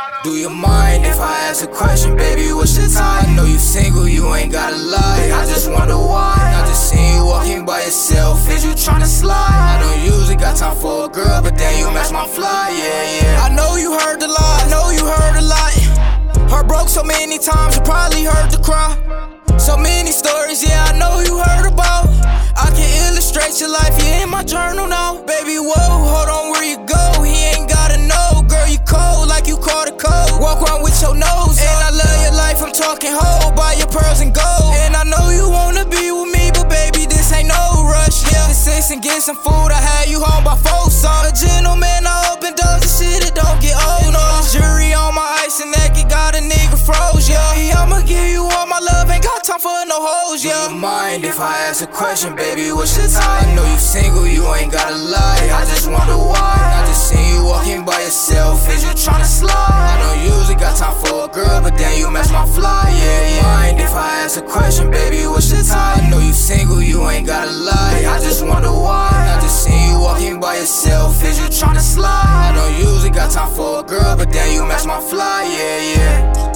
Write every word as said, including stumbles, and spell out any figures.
Do you mind if I ask a question, baby, what's your time? I know you single, you ain't gotta lie. I just wonder why I just seen you walking by yourself. Is you tryna slide? I don't usually got time for a girl, but then you match my fly, yeah, yeah. I know you heard the lie, I know you heard a lot. Heart broke so many times, you probably heard the cry. So many stories, yeah, I know you heard about. I can illustrate your life, yeah, in my journal now. Baby, whoa, hold on, where you go? He ain't gotta know, girl, you cold like you caught a cold. Walk around with your nose up. And I love your life, I'm talking whole, buy your pearls and gold. And I know you wanna be with me, but baby, this ain't no rush. Yeah, the six and get some food, I had you home by four, son. A gentleman, I open doors and shit, it don't get old, no. Jury on my ice and neck, it got a nigga froze, yeah. I'ma give you all my love, ain't got time for no hoes, yeah. Do you mind if I ask a question, baby, what's your time? I know you single, you ain't gotta lie. I just wonder why I just seen you walking by yourself. Is you tryna slide? I don't usually got time for a girl, but then you match my fly, yeah, yeah. Mind if I ask a question, baby, what's your time? I know you single, you ain't gotta lie. I just wonder why I just seen you walking by yourself. Is you tryna slide? I don't usually got time for a girl, but then you match my fly, yeah, yeah.